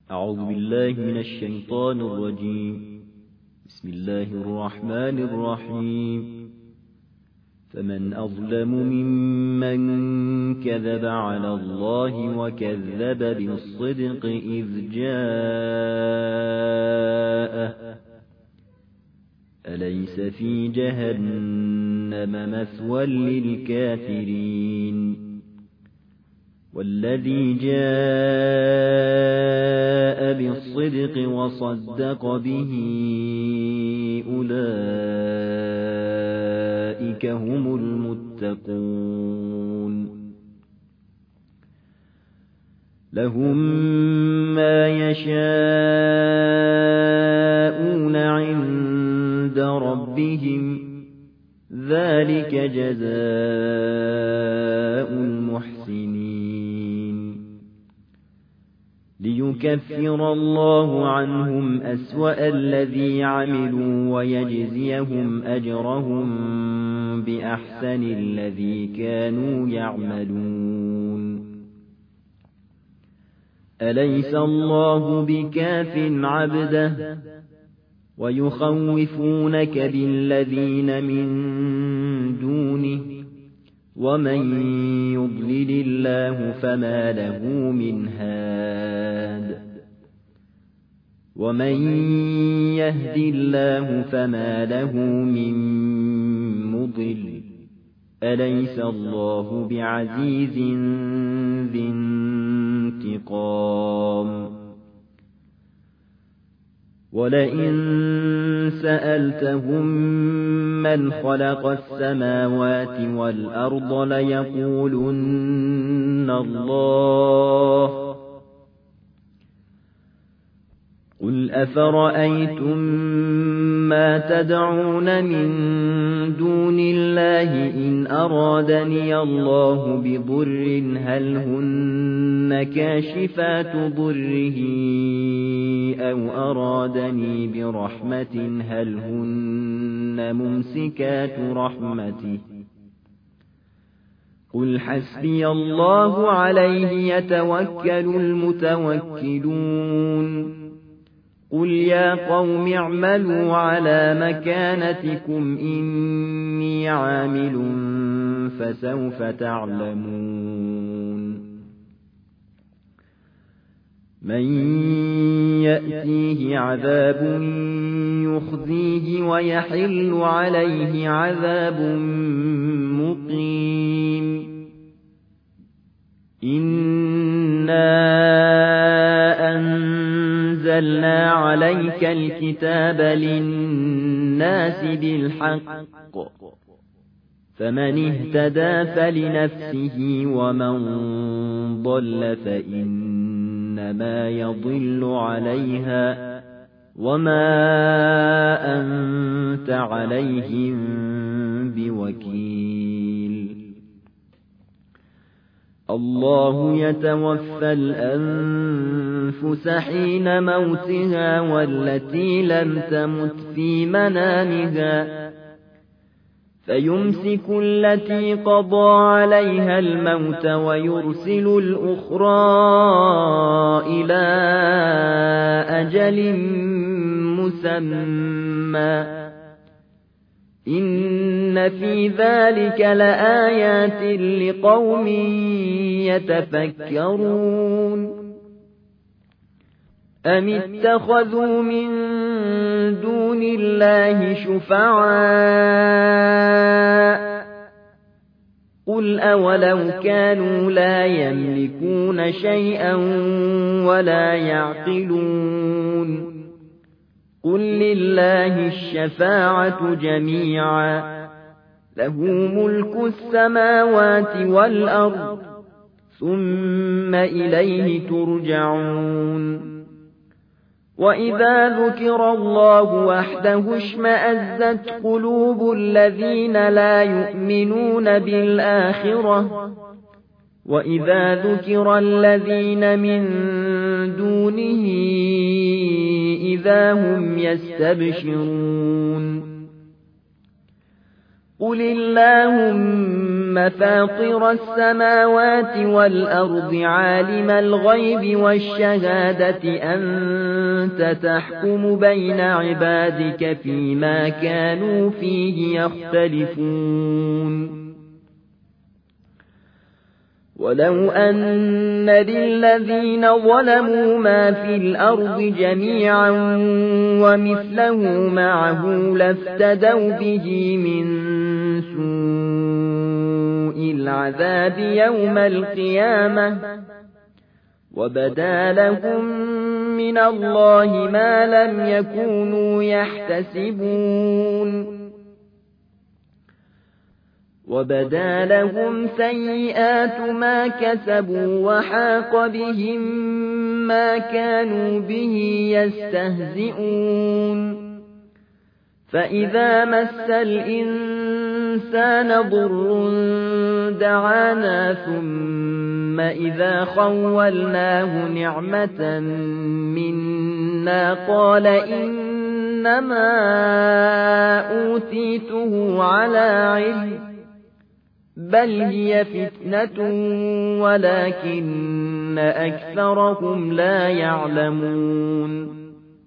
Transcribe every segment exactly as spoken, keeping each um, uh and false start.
أعوذ بالله من الشيطان الرجيم. بسم الله الرحمن الرحيم. فمن أظلم ممن كذب على الله وكذب بالصدق إذ جاءه أليس في جهنم مثوى للكافرين والذي جاء بالصدق وصدق به أولئك هم المتقون لهم ما يشاءون عند ربهم ذلك جزاء المحسنين ليكفر الله عنهم أسوأ الذي عملوا ويجزيهم أجرهم بأحسن الذي كانوا يعملون أليس الله بكاف عبده ويخوفونك بالذين من دونه ومن يضلل الله فما له من هاد ومن يهد الله فما له من مضل أليس الله بعزيز ذي انتقام ولئن سألتهم من خلق السماوات والأرض ليقولن الله قل أفرأيتم ما تدعون من دون الله إن أرادني الله بضر هل هن كاشفات ضره أو أرادني برحمة هل هن ممسكات رحمته قل حسبي الله عليه يتوكل المتوكلون قل يا قوم اعملوا على مكانتكم إني عامل فسوف تعلمون من يأتيه عذاب يخزيه ويحل عليه عذاب مقيم إنا أنزلنا عليك الكتاب للناس بالحق فمن اهتدى فلنفسه ومن ضل فإنما يضل عليها وما أنت عليهم بوكيل الله يتوفى الأنفس حين موتها والتي لم تمت في منامها فيمسك التي قضى عليها الموت ويرسل الأخرى إلى أجل مسمى إن في ذلك لآيات لقوم يتفكرون أم اتخذوا من دون الله شفعاء قل أولو كانوا لا يملكون شيئا ولا يعقلون قل لله الشفاعة جميعا له ملك السماوات والأرض ثم إليه ترجعون وإذا ذكر الله وحده اشمأزت قلوب الذين لا يؤمنون بالآخرة وإذا ذكر الذين من دونه إذا هم يستبشرون قل اللهم فاطر السماوات والأرض عالم الغيب والشهادة أنت تحكم بين عبادك فيما كانوا فيه يختلفون ولو أن للذين ظلموا ما في الأرض جميعا ومثله معه لافتدوا به من سوء العذاب يوم القيامة وبدا لهم من الله ما لم يكونوا يحتسبون وبدا لهم سيئات ما كسبوا وحاق بهم ما كانوا به يستهزئون فإذا مس الإنسان ضر دعانا ثم إذا خولناه نعمة منا قال إنما أوتيته على علم بل هي فتنة ولكن أكثرهم لا يعلمون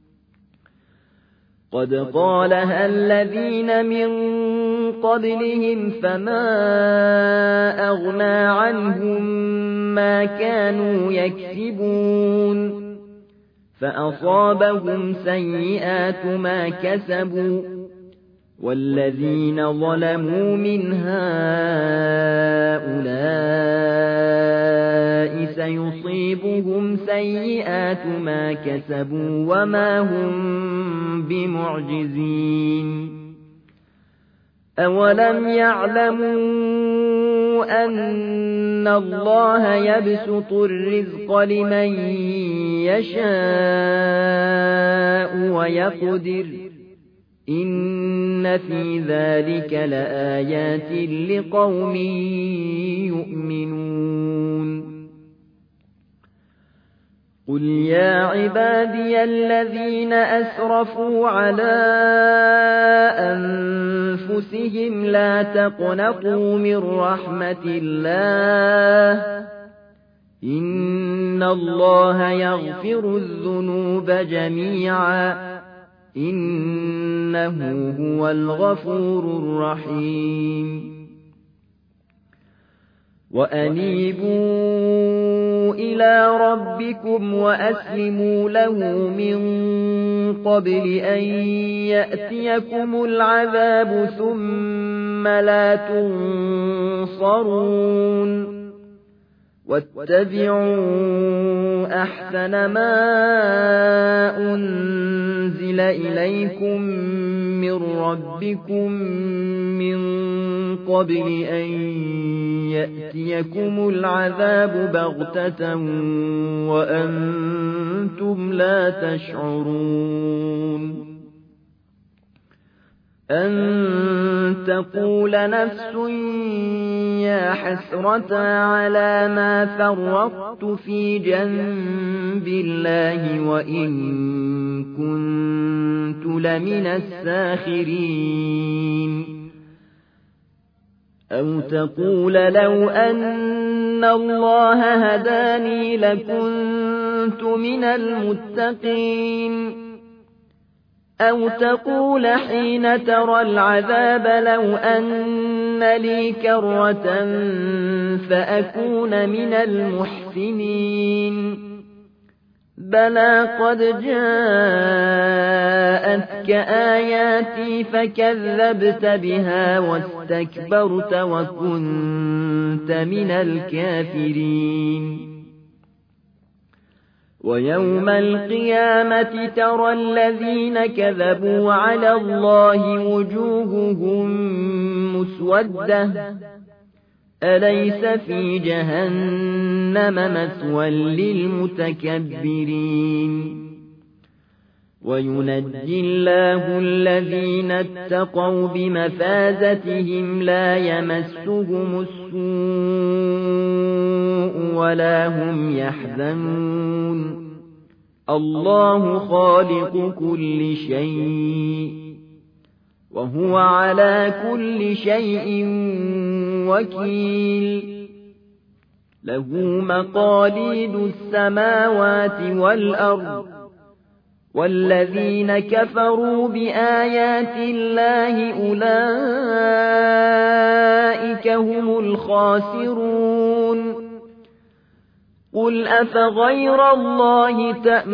قد قالها الذين من قبلهم فما أغنى عنهم ما كانوا يكسبون فأصابهم سيئات ما كسبوا والذين ظلموا من هؤلاء سيصيبهم سيئات ما كسبوا وما هم بمعجزين أولم يعلموا أن الله يبسط الرزق لمن يشاء ويقدر إن في ذلك لآيات لقوم يؤمنون قل يا عبادي الذين أسرفوا على أنفسهم لا تقنطوا من رحمة الله إن الله يغفر الذنوب جميعا إنه هو الغفور الرحيم وأنيبوا إلى ربكم وأسلموا له من قبل أن يأتيكم العذاب ثم لا تنصرون واتبعوا أحسن ما أنزل إليكم من ربكم من قبل أن يأتيكم العذاب بغتة وأنتم لا تشعرون أن تقول نفس يا حسرة على ما فرطت في جنب الله وإن كنت لمن الساخرين أو تقول لو أن الله هداني لكنت من المتقين أو تقول حين ترى العذاب لو أن لي كرة فأكون من المحسنين بلى قد جاءتك آياتي فكذبت بها واستكبرت وكنت من الكافرين ويوم القيامة ترى الذين كذبوا على الله وجوههم مسودة أليس في جهنم مثوى للمتكبرين وينجي الله الذين اتقوا بمفازتهم لا يمسهم السوء ولا هم يحزنون الله خالق كل شيء وهو على كل شيء وكيل له مقاليد السماوات والأرض والذين كفروا بآيات الله أولئك هم الخاسرون قل أفغير الله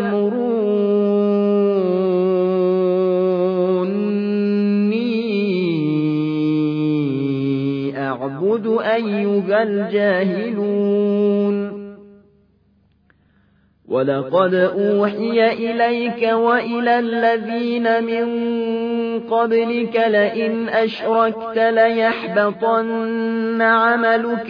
تأمروني أعبد أيها الجاهلون ولقد أوحي إليك وإلى الذين من قبلك لئن أشركت ليحبطن عملك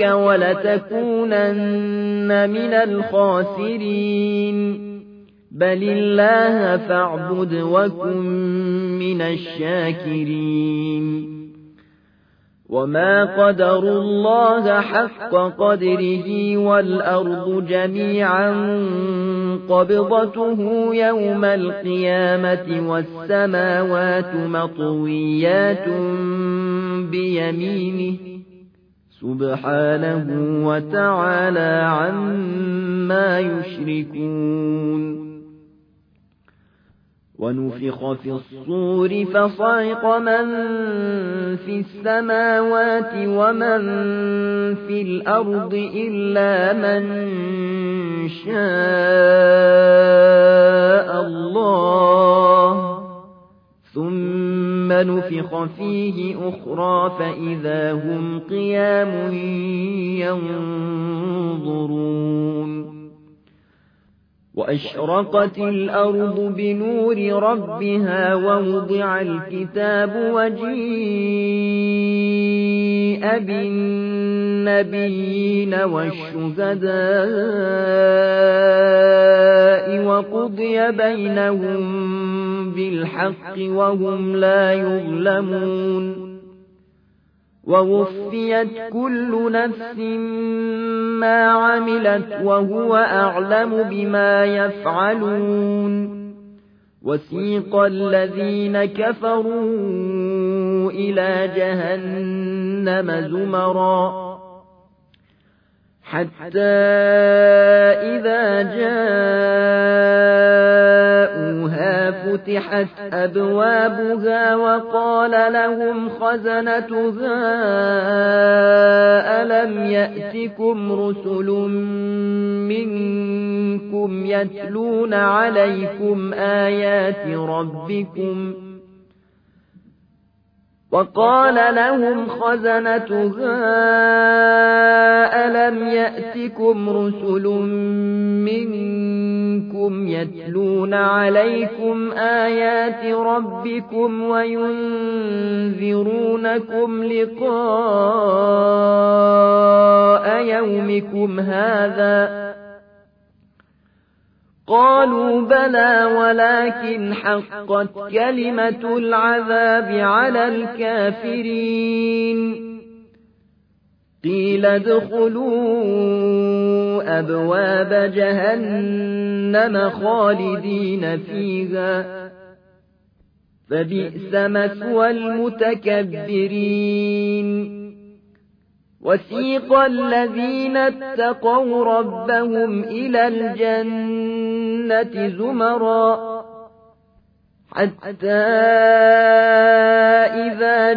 ولتكونن من الخاسرين بل الله فاعبد وكن من الشاكرين وما قدروا الله حق قدره والأرض جميعا قبضته يوم القيامة والسماوات مطويات بيمينه سبحانه وتعالى عما يشركون ونفخ في الصور فصعق من في السماوات ومن في الأرض إلا من شاء الله ثم نفخ فيه أخرى فإذا هم قيام ينظرون وأشرقت الأرض بنور ربها ووضع الكتاب وجيء بالنبيين والشهداء وقضي بينهم بالحق وهم لا يظلمون ووفيت كل نفس ما عملت وهو أعلم بما يفعلون وسيق الذين كفروا إلى جهنم زمرا حتى إذا جاءوها فتحت أبوابها وقال لهم خزنتها ألم يأتكم رسل منكم يتلون عليكم آيات ربكم وقال لهم خزنتها ألم يأتكم رسل منكم يتلون عليكم آيات ربكم وينذرونكم لقاء يومكم هذا قالوا بلى ولكن حقت كلمة العذاب على الكافرين قيل ادخلوا أبواب جهنم خالدين فيها فبئس مثوى المتكبرين وسيق الذين اتقوا ربهم إلى الجنة زمرا حتى إذا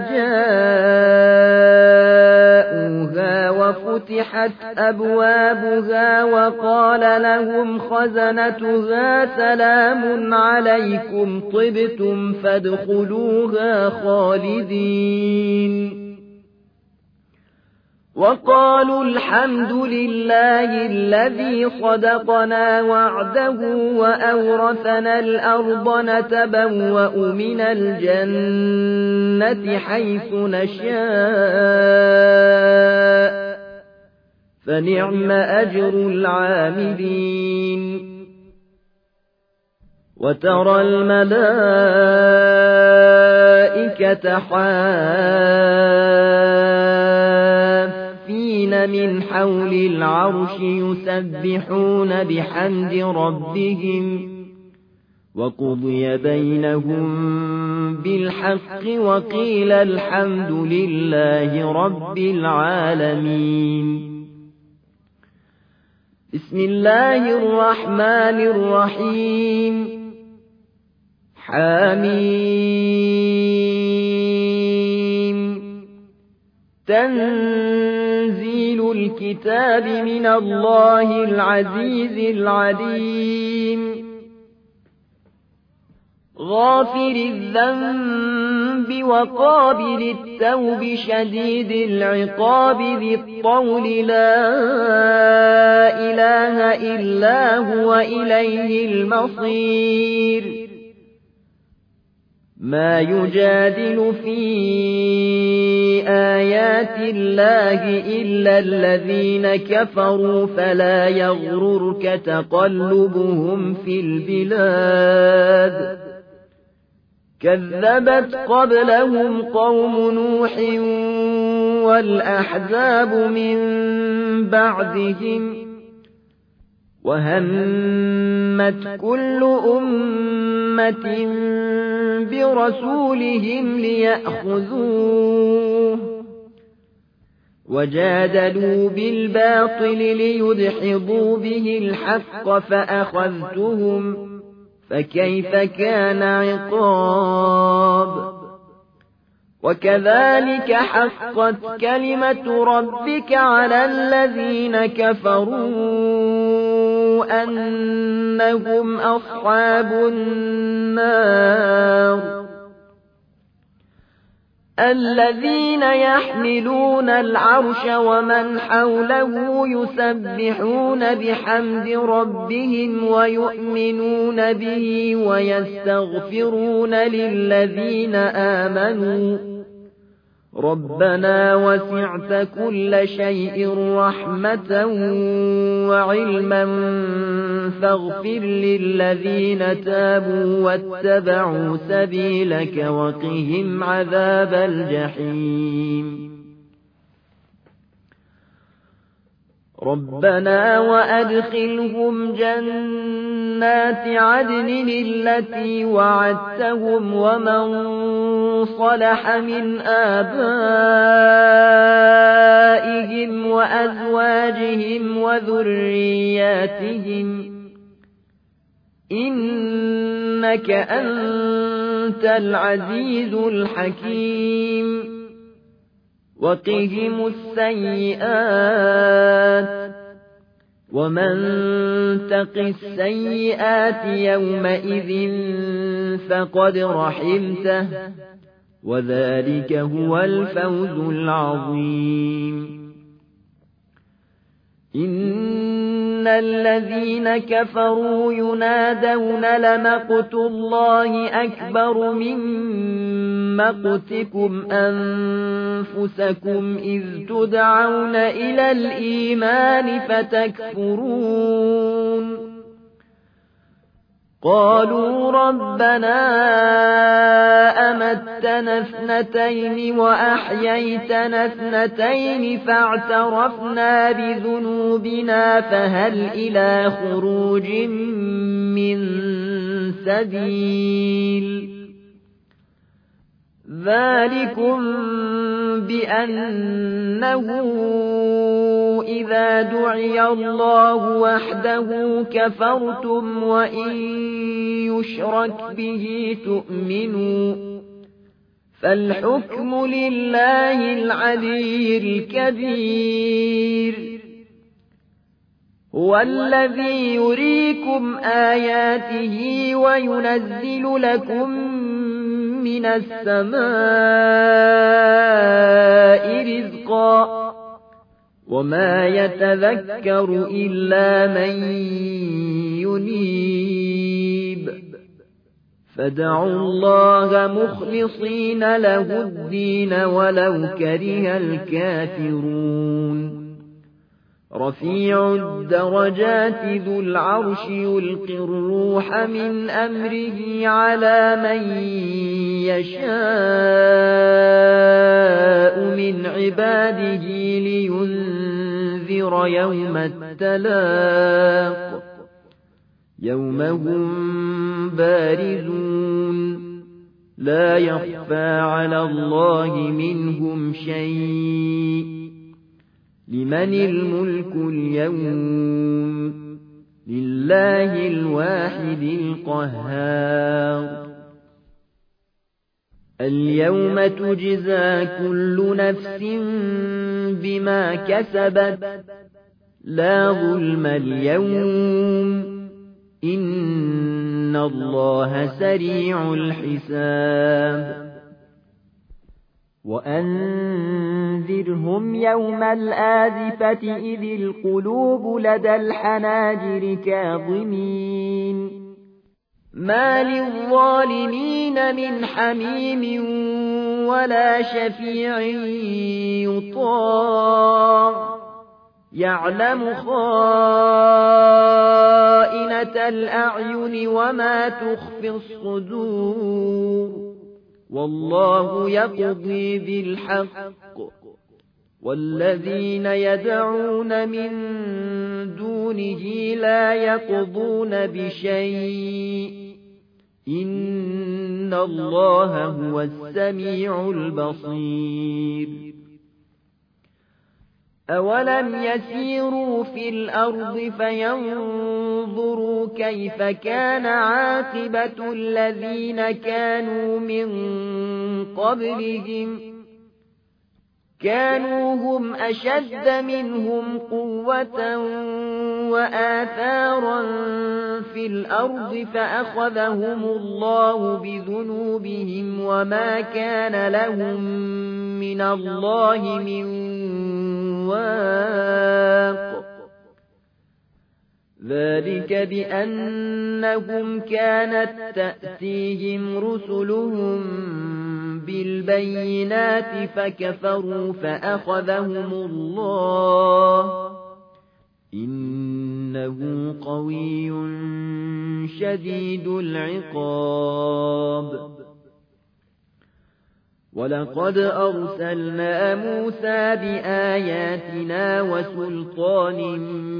جاءوها وفتحت أبوابها وقال لهم خزنتها سلام عليكم طبتم فادخلوها خالدين وقالوا الحمد لله الذي صدقنا وعده وأورثنا الأرض نتبوأ من الجنة حيث نشاء فنعم أجر العاملين وترى الملائكة حافين من حول العرش يسبحون بحمد ربهم وقضي بينهم بالحق وقيل الحمد لله رب العالمين. بسم الله الرحمن الرحيم. حميم. تنزيل الكتاب من الله العزيز العليم. غافر الذنب وقابل التوب شديد العقاب ذي الطول لا إله إلا هو إليه المصير. ما يجادل في آيات الله إلا الذين كفروا فلا يغررك تقلبهم في البلاد. كذبت قبلهم قوم نوح والأحزاب من بعدهم وهمت كل أمة برسولهم ليأخذوه وجادلوا بالباطل ليدحضوا به الحق فأخذتهم فكيف كان عقاب. وكذلك حقت كلمة ربك على الذين كفروا أنهم أصحاب النار. الذين يحملون العرش ومن حوله يسبحون بحمد ربهم ويؤمنون به ويستغفرون للذين آمنوا ربنا وسعت كل شيء رحمة وعلما فاغفر للذين تابوا واتبعوا سبيلك وقهم عذاب الجحيم. ربنا وأدخلهم جنات عدن التي وعدتهم ومن صلح من آبائهم وأزواجهم وذرياتهم إنك أنت العزيز الحكيم. وقهم السيئات ومن تق السيئات يومئذ فقد رحمته وذلك هو الفوز العظيم. إن الذين كفروا ينادون لمقت الله أكبر من مقتكم أنفسكم إذ تدعون إلى الإيمان فتكفرون. قالوا ربنا أمتنا اثنتين وأحييتنا اثنتين فاعترفنا بذنوبنا فهل إلى خروج من سبيل. ذلكم بأنه إذا دعي الله وحده كفرتم وإن يشرك به تؤمنوا فالحكم لله العلي الكبير. هو الذي يريكم آياته وينزل لكم من السماء رزقا وما يتذكر إلا من ينيب. فادعوا الله مخلصين له الدين ولو كره الكافرون. رفيع الدرجات ذو العرش يلقي الروح من أمره على من يشاء من عباده لينذر يوم التلاق يوم هم بارزون لا يخفى على الله منهم شيء لمن الملك اليوم لله الواحد القهار اليوم تجزى كل نفس بما كسبت لا ظلم اليوم إن الله سريع الحساب وأنذرهم يوم الآزفة إذ القلوب لدى الحناجر كاظمين ما للظالمين من حميم ولا شفيع يطاع يعلم خائنة الأعين وما تخفي الصدور والله يقضي بالحق والذين يدعون من دونه لا يقضون بشيء إن الله هو السميع البصير أولم يسيروا في الأرض فينظروا كيف كان عاقبة الذين كانوا من قبلهم كانوا هم أشد منهم قوة وآثارا في الأرض فأخذهم الله بذنوبهم وما كان لهم من الله من واق ذلك بأنهم كانت تأتيهم رسلهم بالبينات فكفروا فأخذهم الله إنه قوي شديد العقاب ولقد أرسلنا موسى بآياتنا وسلطان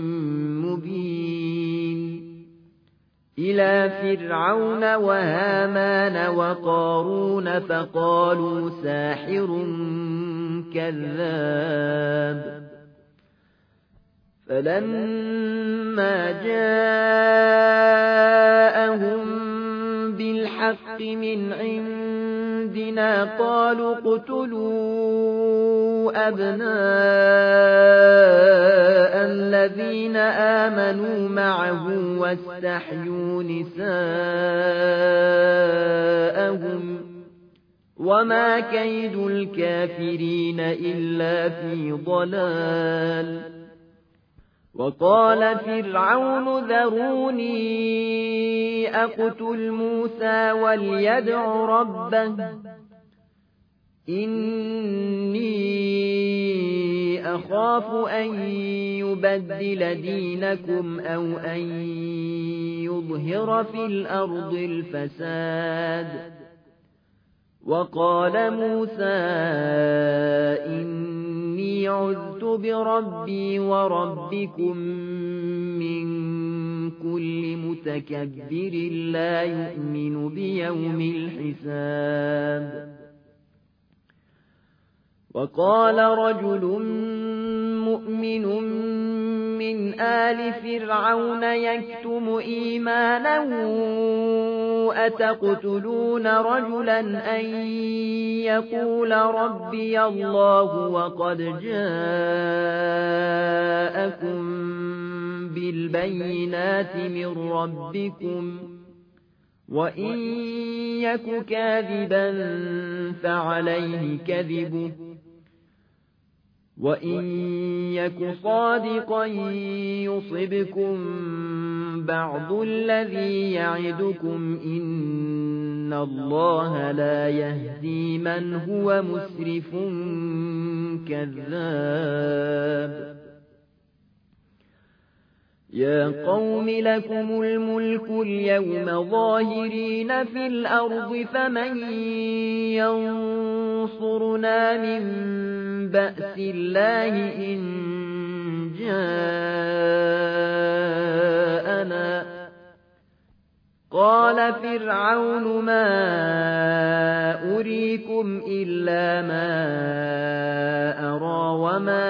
مبين إلى فرعون وهامان وقارون فقالوا ساحر كذاب فلما جاءهم بالحق من عندنا قالوا اقتلوا أبناء الذين آمنوا معه واستحيوا نساءهم وما كيد الكافرين إلا في ضلال وقال فرعون ذروني أقتل موسى وليدع ربه إني أخاف أن يبدل دينكم أو أن يظهر في الأرض الفساد وقال موسى إني عذت بربي وربكم من كل متكبر لا يؤمن بيوم الحساب وقال رجل مؤمن من آل فرعون يكتم إيمانه أتقتلون رجلا أن يقول ربي الله وقد جاءكم بالبينات من ربكم وإن يك كاذبا فعليه كذبه وإن يك صادقا يصبكم بعض الذي يعدكم إن الله لا يهدي من هو مسرف كذاب يا قوم لكم الملك اليوم ظاهرين في الأرض فمن ينصرنا من بأس الله إن جاءنا قال فرعون ما أريكم إلا ما أرى وما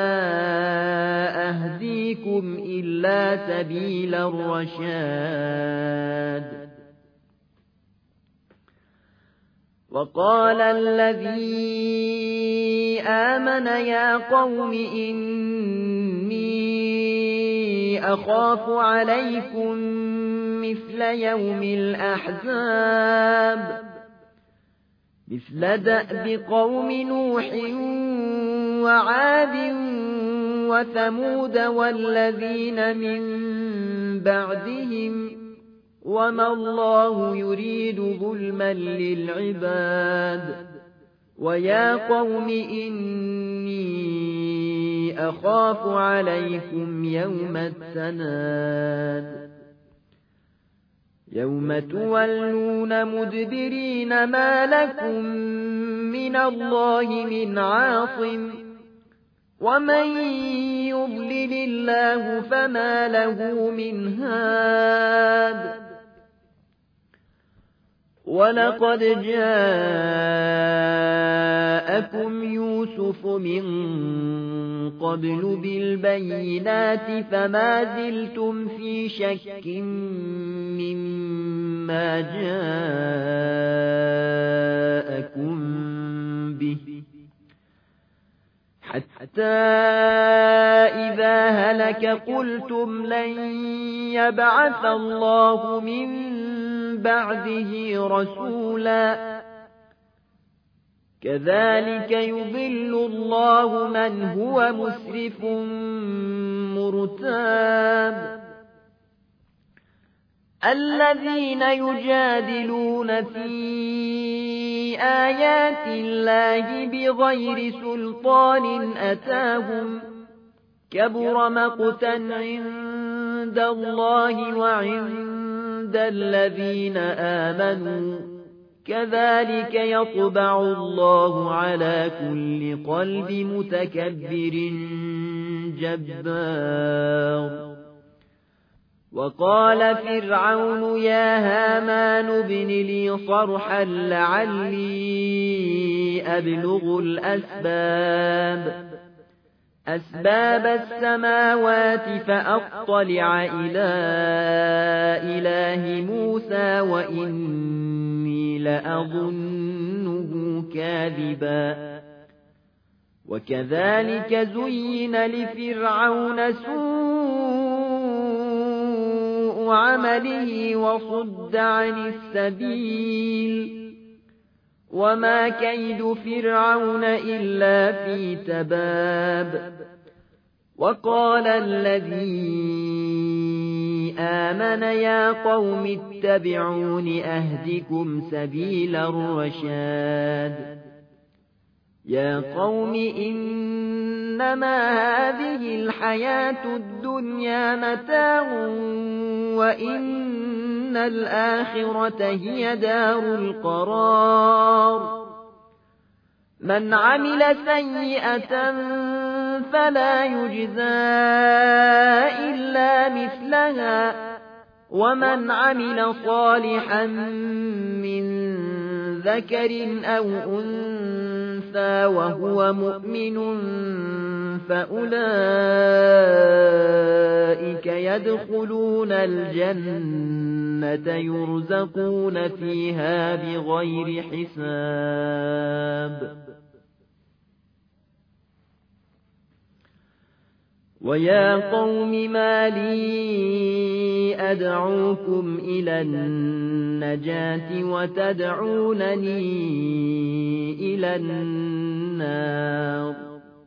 أهديكم إلا سبيل الرشاد وقال الذي آمن يا قوم إني أخاف عليكم مثل يوم الأحزاب مثل دأب قوم نوح وعاد وثمود والذين من بعدهم وما الله يريد ظلما للعباد ويا قوم إني أخاف عليكم يوم التناد يوم تولون مدبرين ما لكم من الله من عاصم ومن يضلل الله فما له من هاد ولقد جاءكم يوسف من قبل بالبينات فما زلتم في شك مما جاءكم به حتى إذا هلك قلتم لن يبعث الله من بعده رسولا كذلك يضل الله من هو مسرف مرتاب الذين يجادلون في آيات الله بغير سلطان أتاهم كبر مقتا عند الله وعند الذين آمنوا كذلك يطبع الله على كل قلب متكبر جبار وقال فرعون يا هامان ابن لي صرحا لعلي أبلغ الأسباب أسباب السماوات فأطلع إلى إله موسى وإني لأظنه كاذبا وكذلك زين لفرعون سوء عمله وصد عن السبيل وما كيد فرعون إلا في تباب وقال الذي آمن يا قوم اتبعون أهدكم سبيل الرشاد يا قوم إنما هذه الحياة الدنيا متاع وإن الآخرة هي دار القرار من عمل سيئة فلا يجزى إلا مثلها ومن عمل صالحا من ذكر أو أنثى وهو مؤمن فأولئك يدخلون الجنة يرزقون فيها بغير حساب ويا قوم ما لي أدعوكم إلى النجاة وتدعونني إلى النار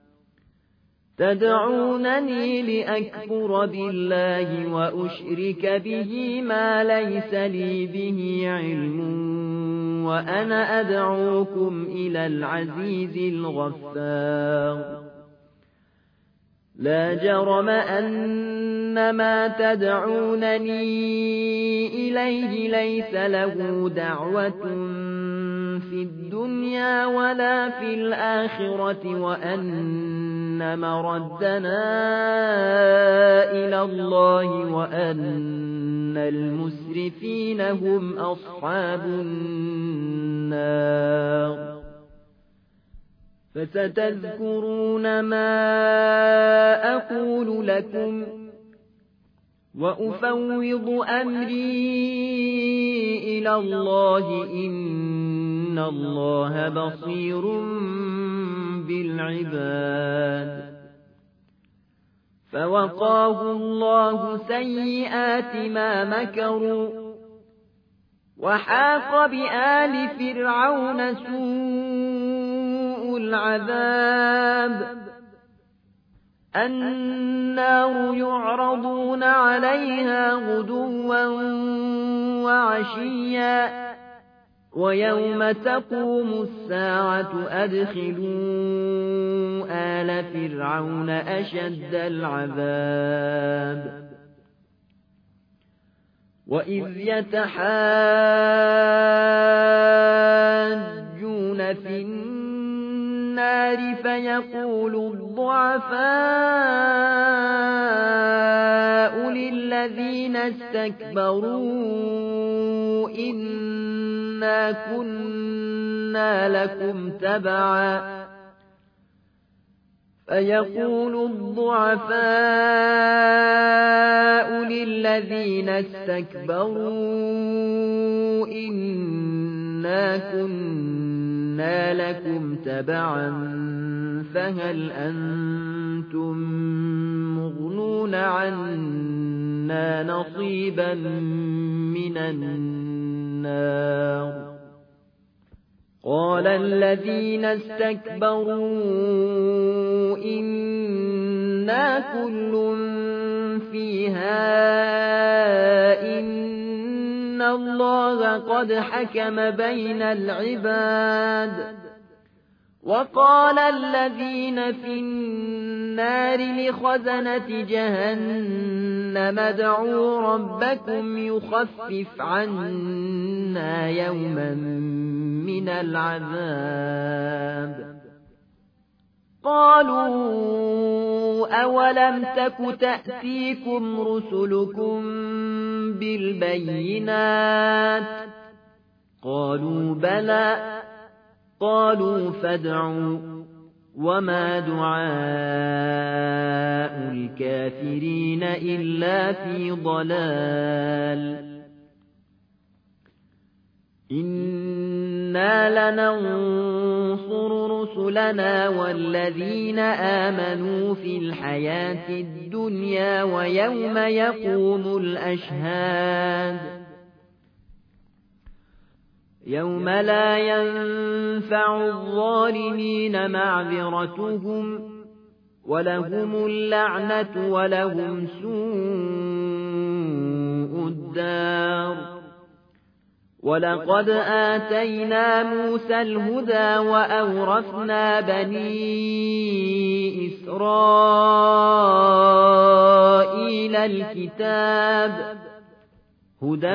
تدعونني لأكفر بالله وأشرك به ما ليس لي به علم وأنا أدعوكم إلى العزيز الغفار لا جرم أن ما تدعونني إليه ليس له دعوة في الدنيا ولا في الآخرة وأن أن مردنا إلى الله وأن المسرفين هم أصحاب النار فستذكرون ما أقول لكم وأفوض أمري إلى الله إن الله بصير بالعباد فوقاه الله سيئات ما مكروا وحاق بآل فرعون سوء العذاب النار يعرضون عليها غدوا وعشيا ويوم تقوم الساعة أدخلوا آل فرعون أشد العذاب وإذ يتحاجون في النار فيقول الضعفاء للذين استكبروا إنا كنا لكم تبعا فيقول الضعفاء للذين استكبروا إنا كنا لكم تبعا فهل أنتم مغنون عنا نصيبا من النار قال الذين استكبروا إنا كل فيها إن الله قد حكم بين العباد وقال الذين في النار لخزنة جهنم ادعوا ربكم يخفف عنا يوما من العذاب قالوا أولم تك تأتيكم رسلكم بالبينات قالوا بلى قالوا فادعوا وما دعاء الكافرين إلا في ضلال إنا لننصر رسلنا والذين آمنوا في الحياة الدنيا ويوم يقوم الأشهاد يوم لا ينفع الظالمين معذرتهم ولهم اللعنة ولهم سوء الدار ولقد آتينا موسى الهدى وأورثنا بني إسرائيل الكتاب هدى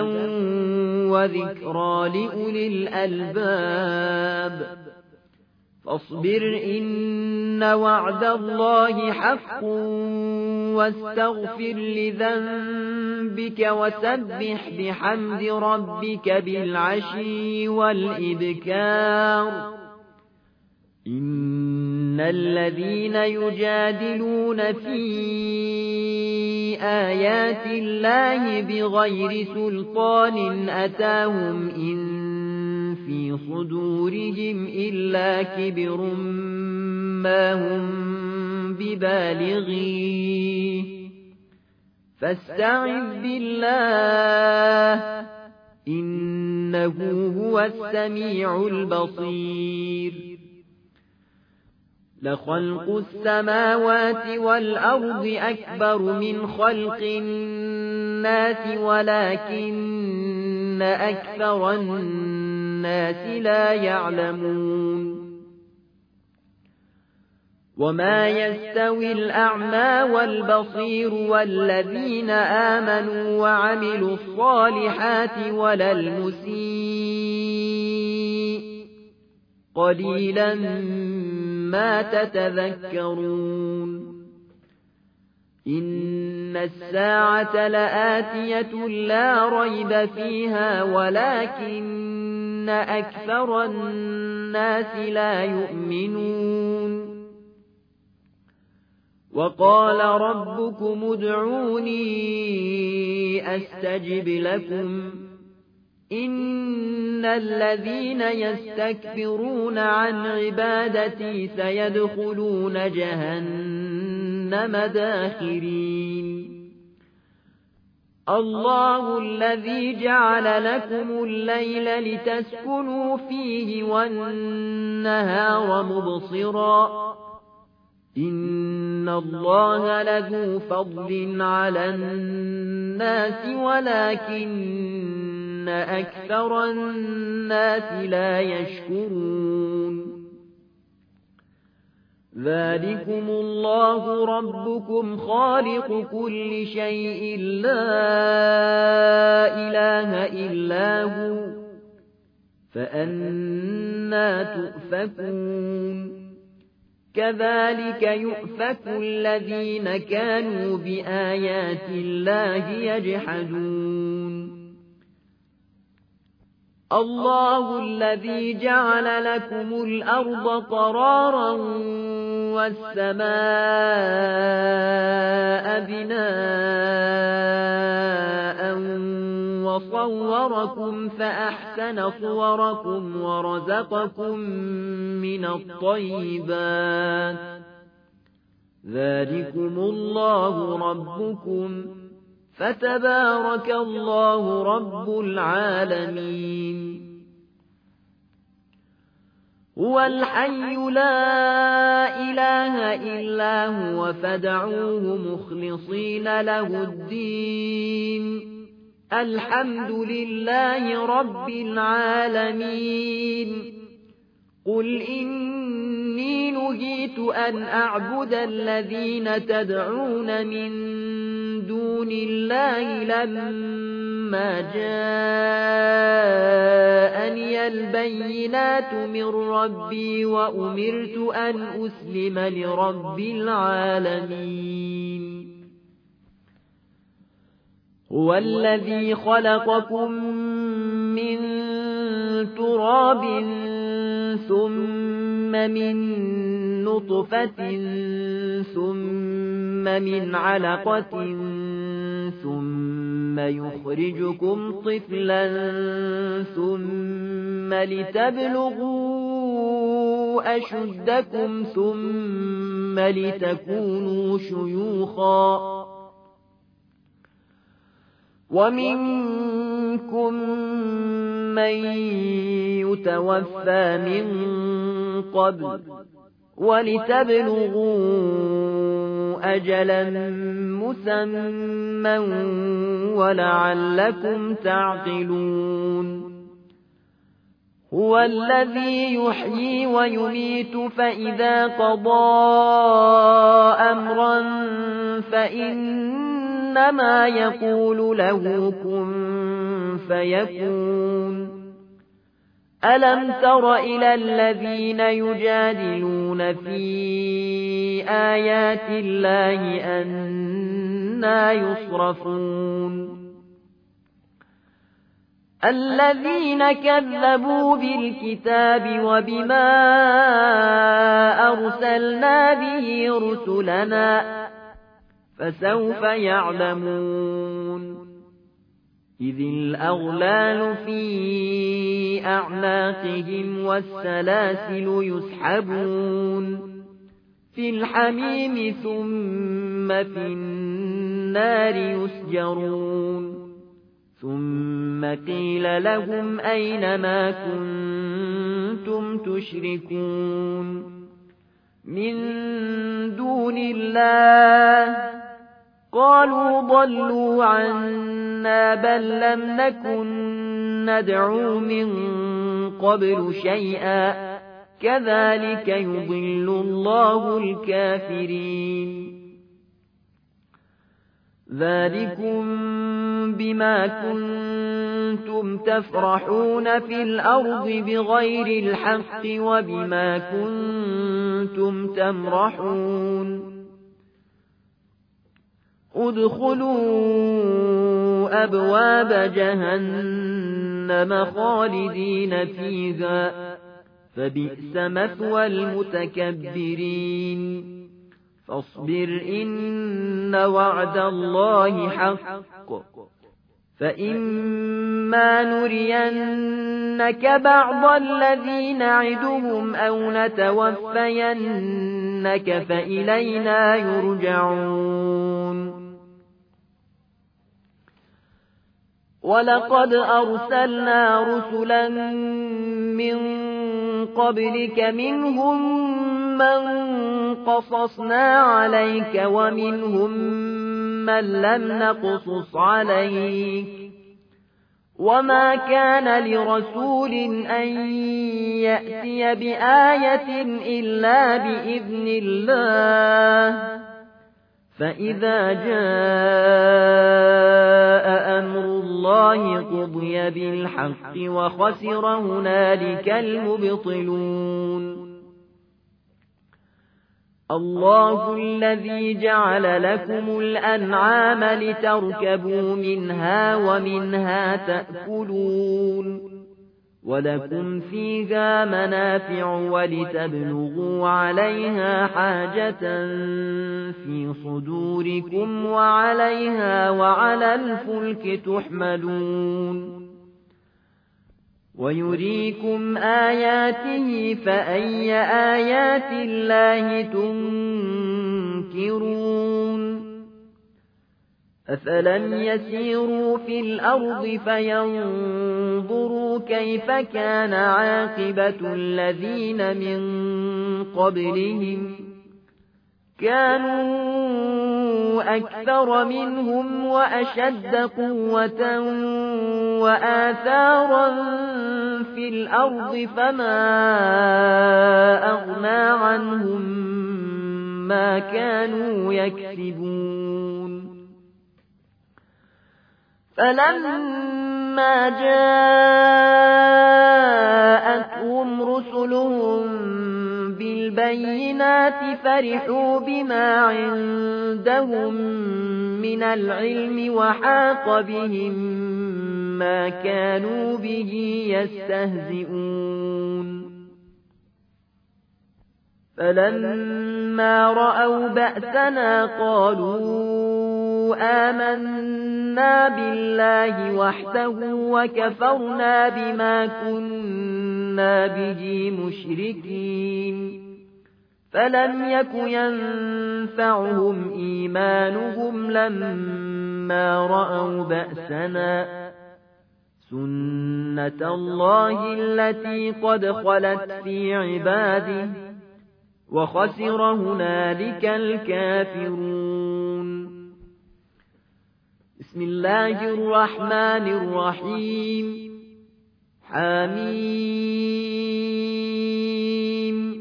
وذكرى لأولي الألباب فاصبر إن وعد الله حق واستغفر لذنبك وسبح بحمد ربك بالعشي والإبكار إن الذين يجادلون في آيات الله بغير سلطان أتاهم إن في صدورهم إلا كبر ما هم ببالغيه فاستعذ بالله إنه هو السميع البصير لخلق السماوات والأرض أكبر من خلق الناس ولكن أكثر الناس لا يعلمون وما يستوي الأعمى والبصير والذين آمنوا وعملوا الصالحات ولا المسيء قليلا ما تتذكرون إن الساعة لآتية لا ريب فيها ولكن أكثر الناس لا يؤمنون وقال ربكم ادعوني أستجب لكم إن الذين يستكبرون عن عبادتي سيدخلون جهنم داخرين الله الذي جعل لكم الليل لتسكنوا فيه والنهار مبصرا إن الله لذو فضل على الناس ولكن أكثر الناس لا يشكرون ذلكم الله ربكم خالق كل شيء لا إله إلا هو فأنى تؤفكون كذلك يؤفك الذين كانوا بآيات الله يجحدون الله الذي جعل لكم الأرض قرارا والسماء بناء وصوركم فأحسن صوركم ورزقكم من الطيبات ذلكم الله ربكم فتبارك الله رب العالمين هو الحي لا إله إلا هو فادعوه مخلصين له الدين الحمد لله رب العالمين قل إني نهيت أن أعبد الذين تدعون من دون الله لما جاءني البينات من ربي وأمرت أن أسلم لرب العالمين هو الذي خلقكم من تراب ثم من نطفة ثم من علقة ثم يخرجكم طفلا ثم لتبلغوا أشدكم ثم لتكونوا شيوخا ومنكم من يتوفى من قبل ولتبلغوا أجلا مسمى ولعلكم تعقلون هو الذي يحيي ويميت فإذا قضى أمرا فإنما يقول له كن فيكون ألم تر إلى الذين يجادلون في آيات الله أنى يصرفون الذين كذبوا بالكتاب وبما أرسلنا به رسلنا فسوف يعلمون إذ الأغلال في أعناقهم والسلاسل يسحبون في الحميم ثم في النار يسجرون ثم قيل لهم أين ما كنتم تشركون من دون الله قالوا ضلوا عنا بل لم نكن ندعو من قبل شيئا كذلك يضل الله الكافرين ذلكم بما كنتم تفرحون في الأرض بغير الحق وبما كنتم كنتم تمرحون ادخلوا أبواب جهنم خالدين فيها فبئس مثوى المتكبرين فاصبر إن وعد الله حق فإما نرينك بعض الذي نعدهم أو نتوفينك فإلينا يرجعون ولقد أرسلنا رسلا من قبلك منهم من قصصنا عليك ومنهم من لم نقصص عليك وما كان لرسول أن يأتي بآية إلا بإذن الله فإذا جاء أمر الله قضي بالحق وخسر هنالك المبطلون الله الذي جعل لكم الأنعام لتركبوا منها ومنها تأكلون ولكم فيها منافع ولتبلغوا عليها حاجة في صدوركم وعليها وعلى الفلك تحملون ويريكم آياته فأي آيات الله تنكرون أفلم يسيروا في الأرض فينظروا كيف كان عاقبة الذين من قبلهم كانوا أكثر منهم وأشد قوة وآثارا في الأرض فما أغنى عنهم ما كانوا يكسبون فلما جاءتهم رسلهم بالبينات فرحوا بما عندهم من العلم وحاق بهم ما كانوا به يستهزئون فلما رأوا بأسنا قالوا آمنا بالله وحده وكفرنا بما كنا به مشركين فلم يك ينفعهم إيمانهم لما رأوا بأسنا سنة الله التي قد خلت في عباده وخسر هنالك الكافرون بسم الله الرحمن الرحيم حميم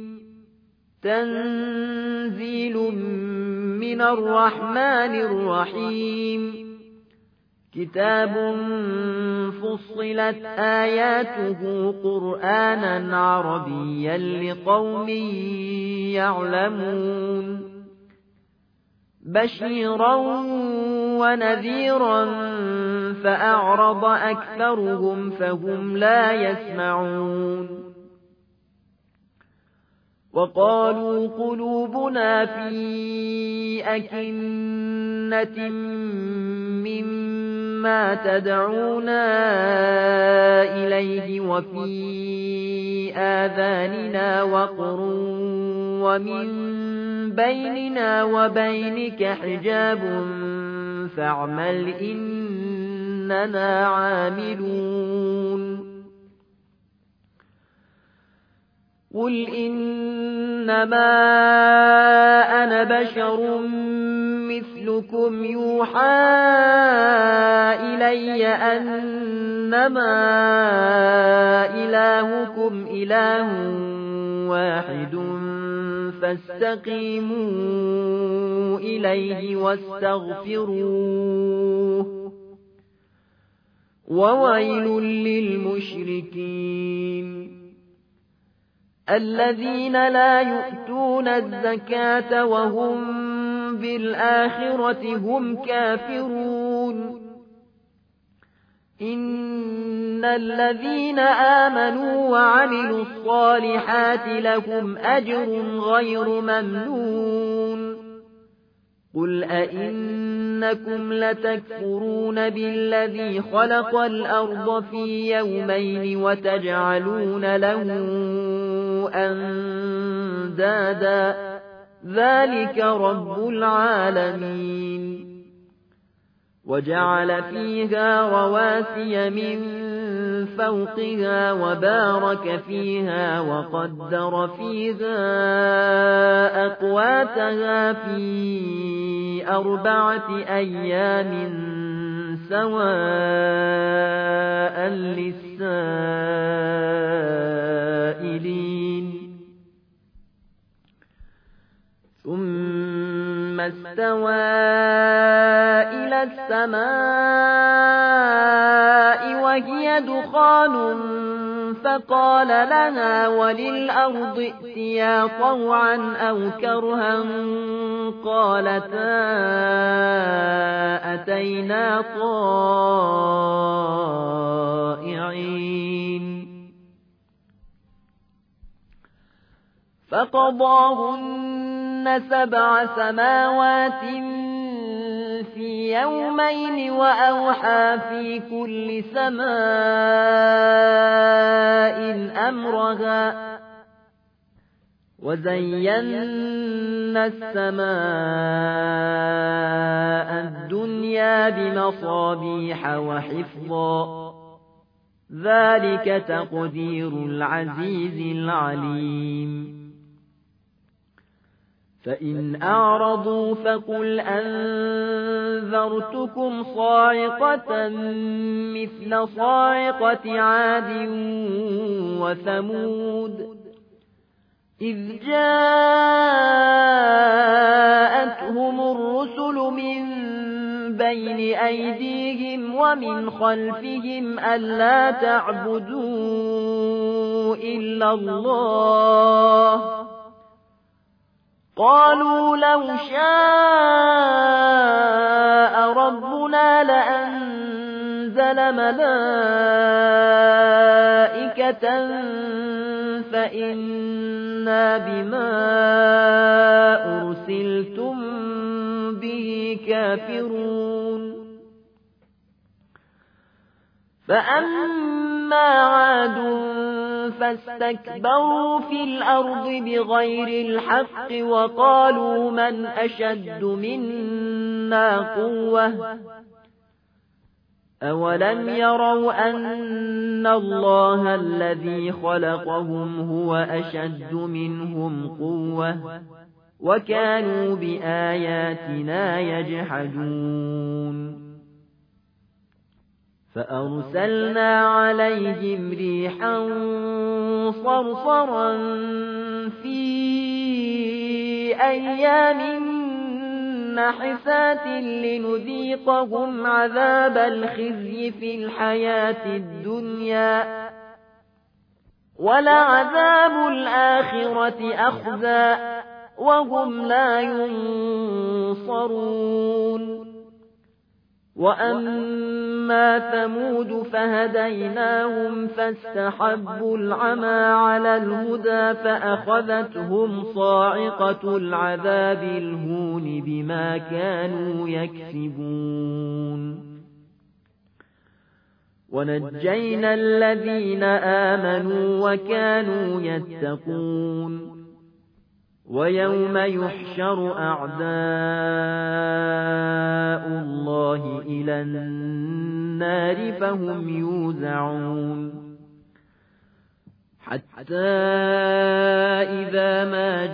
تنزيل من الرحمن الرحيم كتاب فصلت آياته قرآنا عربيا لقوم يعلمون بشيرا ونذيرا فأعرض أكثرهم فهم لا يسمعون وقالوا قلوبنا في أكنة مما تدعونا إليه وفي آذاننا وقر ومن بيننا وبينك حجاب فاعمل إننا عاملون قل إنما أنا بشر مثلكم يوحى إلي أنما إلهكم إله واحد فاستقيموا إليه واستغفروه وويل للمشركين الذين لا يؤتون الزكاة وهم بالآخرة هم كافرون إن الذين آمنوا وعملوا الصالحات لهم أجر غير ممنون قل أئنكم لتكفرون بالذي خلق الأرض في يومين وتجعلون له أندادا ذلك رب العالمين وجعل فيها رواسي من فوقها وبارك فيها وقدر فيها أقواتها في أربعة أيام سواء للسائلين ثم استوى إلى السماء وهي دخان فقال لها وللأرض ائتيا طوعا أو كرها قالتا أتينا طائعين فقضاهن سبع سماوات في يومين وأوحى في كل سماء أمرها وزينا السماء الدنيا بمصابيح وحفظا ذلك تقدير العزيز العليم فإن أعرضوا فقل أنذرتكم صاعقة مثل صاعقة عاد وثمود إذ جاءتهم الرسل من بين أيديهم ومن خلفهم ألا تعبدوا إلا الله قالوا لو شاء ربنا لأنزل ملائكة فإنا بما أرسلتم به كافرون فأما عاد فاستكبروا في الأرض بغير الحق وقالوا من أشد منا قوة أولم يروا أن الله الذي خلقهم هو أشد منهم قوة وكانوا بآياتنا يجحدون فأرسلنا عليهم ريحا صرصرا في أيام نحسات لنذيقهم عذاب الخزي في الحياة الدنيا ولعذاب الآخرة أخزى وهم لا ينصرون وأما ثمود فهديناهم فاستحبوا العمى على الهدى فأخذتهم صاعقة العذاب الهون بما كانوا يكسبون ونجينا الذين آمنوا وكانوا يتقون ويوم يحشر أعداء الله إلى النار فهم يوزعون حتى إذا ما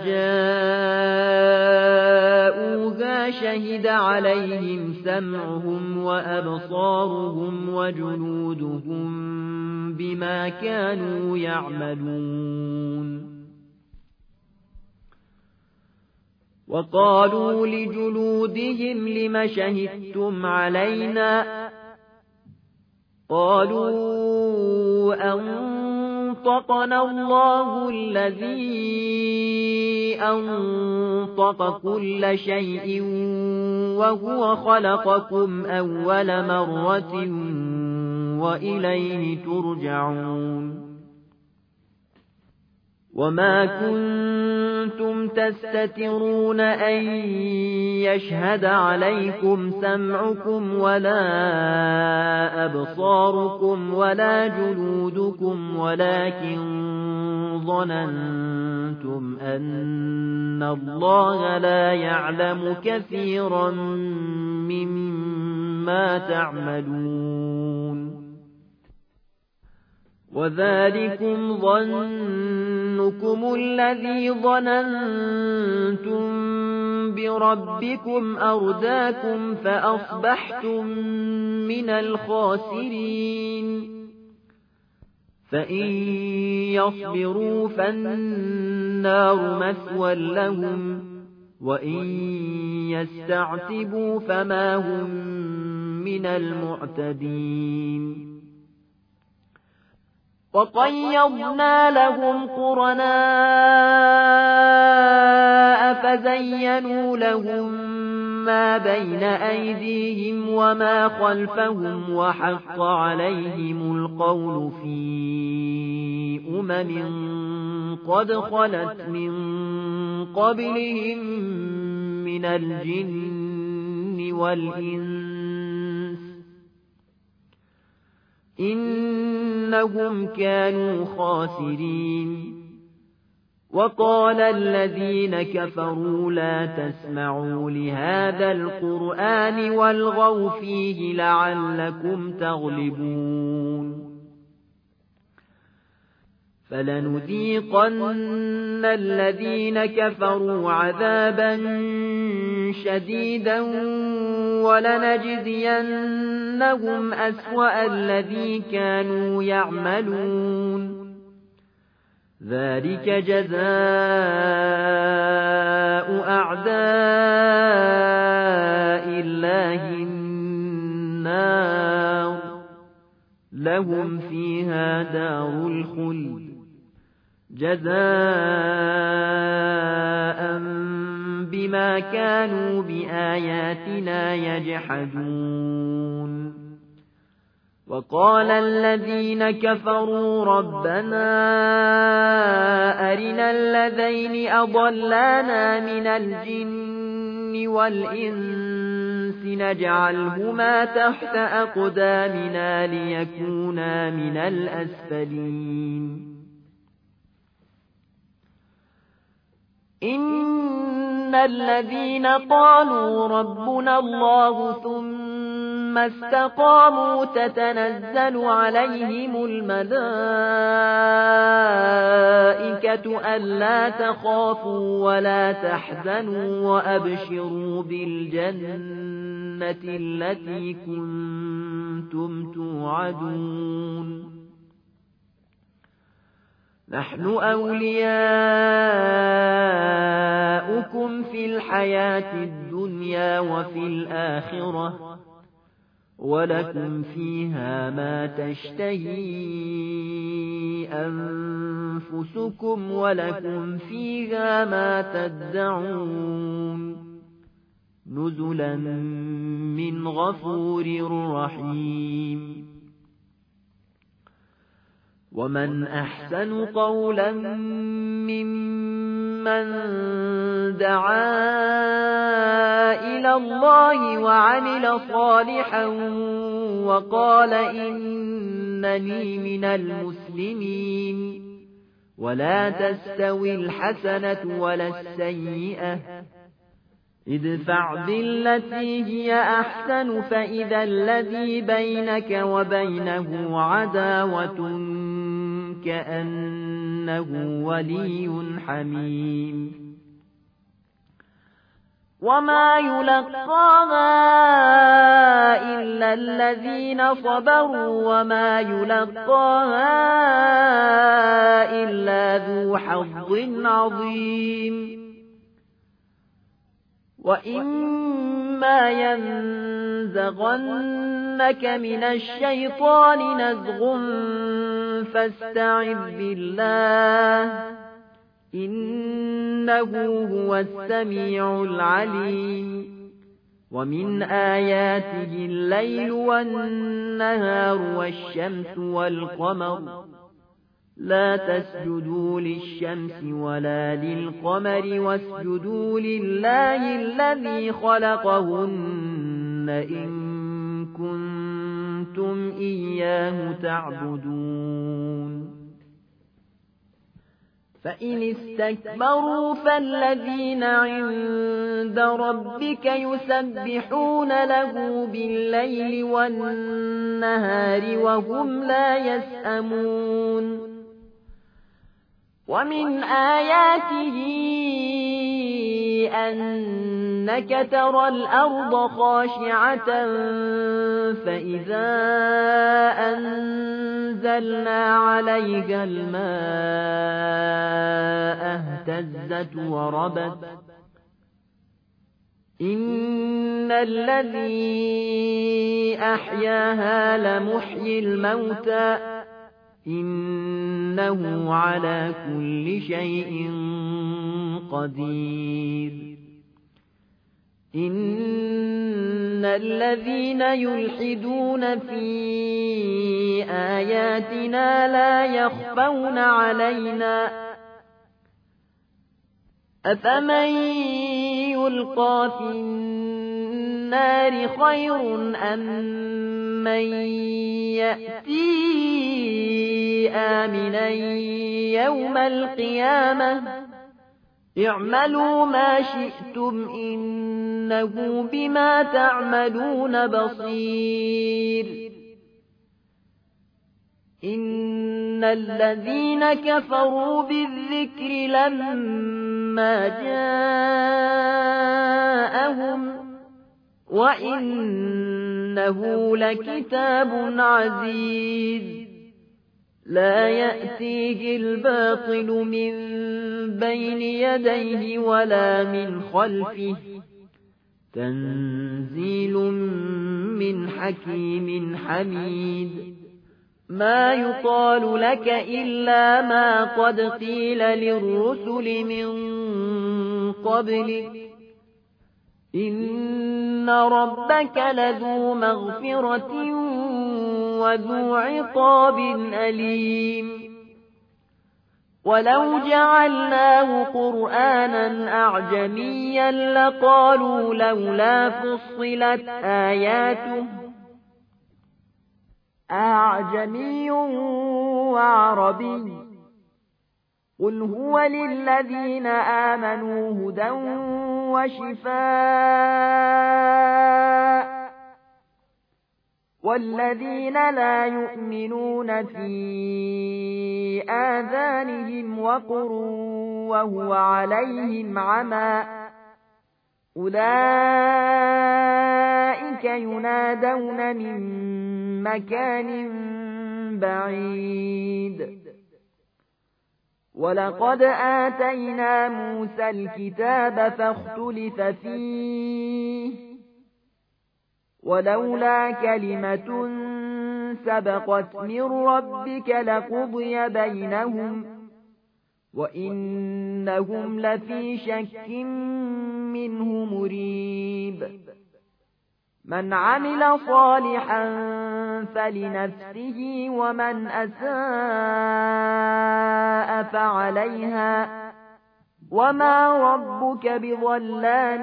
جاءوها شهد عليهم سمعهم وأبصارهم وجلودهم بما كانوا يعملون وقالوا لجلودهم لم شهدتم علينا قالوا أنطقنا أنطقنا الله الذي أنطق كل شيء وهو خلقكم أول مرة وإليه ترجعون وما كنتم تستترون أن يشهد عليكم سمعكم ولا أبصاركم ولا جلودكم ولكن ظننتم أن الله لا يعلم كثيرا مما تعملون وذلكم ظنكم الذي ظننتم بربكم أرداكم فأصبحتم من الخاسرين فإن يصبروا فالنار مثوى لهم وإن يستعتبوا فما هم من المعتدين وقيضنا لهم قرناء فزينوا لهم ما بين أيديهم وما خلفهم وحق عليهم القول في أمم قد خلت من قبلهم من الجن والإنس إنهم كانوا خاسرين وقال الذين كفروا لا تسمعوا لهذا القرآن والغوا فيه لعلكم تغلبون فلنذيقن الذين كفروا عذابا شديدا ولنجزينهم أسوأ الذي كانوا يعملون ذلك جزاء أعداء الله النار لهم فيها دار الخلد جزاء بما كانوا بآياتنا يجحدون وقال الذين كفروا ربنا أرنا الذين أضلانا من الجن والإنس نجعلهما تحت أقدامنا ليكونا من الأسفلين إن الذين قالوا ربنا الله ثم استقاموا تتنزل عليهم الملائكة ألا تخافوا ولا تحزنوا وأبشروا بالجنة التي كنتم توعدون نحن أولياؤكم في الحياة الدنيا وفي الآخرة ولكم فيها ما تشتهي أنفسكم ولكم فيها ما تدعون نزلا من غفور رحيم ومن أحسن قولا ممن دعا إلى الله وعمل صالحا وقال إنني من المسلمين ولا تستوي الحسنة ولا السيئة ادفع بالتي هي أحسن فإذا الذي بينك وبينه عداوة كأنه ولي حميم وما يلقاها إلا الذين صبروا وما يلقاها إلا ذو حظ عظيم وإما ينزغنك من الشيطان نزغ فاستعذ بالله إنه هو السميع العليم ومن آياته الليل والنهار والشمس والقمر لا تسجدوا للشمس ولا للقمر واسجدوا لله الذي خلقهن إن كنتم إياه تعبدون فإن استكبروا فالذين عند ربك يسبحون له بالليل والنهار وهم لا يسأمون ومن آياته أنك ترى الأرض خاشعة فإذا أنزلنا عليها الماء اهتزت وربت إن الذي أحياها لمحيي الموتى إنه على كل شيء قدير إن الذين يلحدون في آياتنا لا يخفون علينا أفمن يلقى في النار خير أم من يأتي آمنا يوم القيامة اعملوا ما شئتم إنه بما تعملون بصير إن الذين كفروا بالذكر لما جاءهم وإنه لكتاب عزيز لا يأتيه الباطل من بين يديه ولا من خلفه تنزيل من حكيم حميد ما يقال لك إلا ما قد قيل للرسل من قبلك إن ربك لذو مغفرة وذو عقاب أليم ولو جعلناه قرآنا أعجميا لقالوا لولا فصلت آياته أعجمي وعربي قل هو للذين آمنوا هدى وشفاء والذين لا يؤمنون في آذانهم وقر وهو عليهم عمى أولئك ينادون من مكان بعيد ولقد آتينا موسى الكتاب فاختلف فيه ولولا كلمة سبقت من ربك لقضي بينهم وإنهم لفي شك منه مريب من عمل صالحا فلنفسه ومن أساء فعليها وما ربك بظلام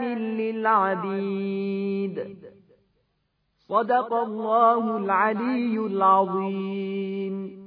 للعبيد صدق الله العلي العظيم.